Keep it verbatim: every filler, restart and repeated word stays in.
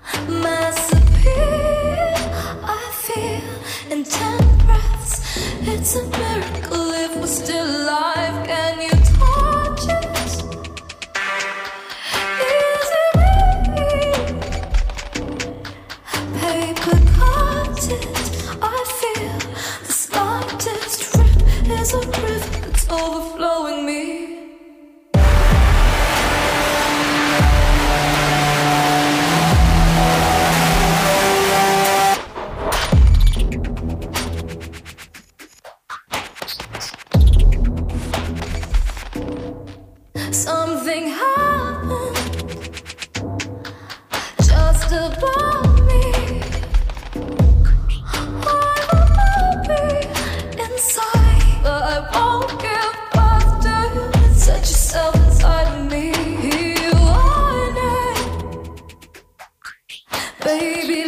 Mass appeal, I feel in ten breaths. It's a miracle if we're still alive. Can you touch it? Is it me? Paper cut it. I feel the slightest rip is a river that's overflowing me. Something happened just above me. I will be inside, but I won't give birth to you. Set yourself inside of me. You want it, baby.